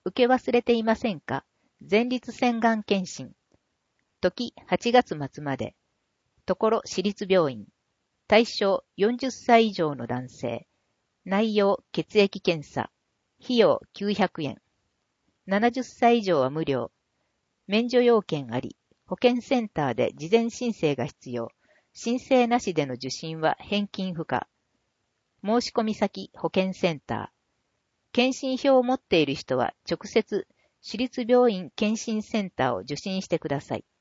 受け忘れていませんか？前立腺がん検診。時8月末まで。ところ私立病院。対象40歳以上の男性。内容血液検査。費用900円。70歳以上は無料。免除要件あり。保健センターで事前申請が必要。申請なしでの受診は返金不可。申し込み先保健センター。検診票を持っている人は直接、私立病院検診センターを受診してください。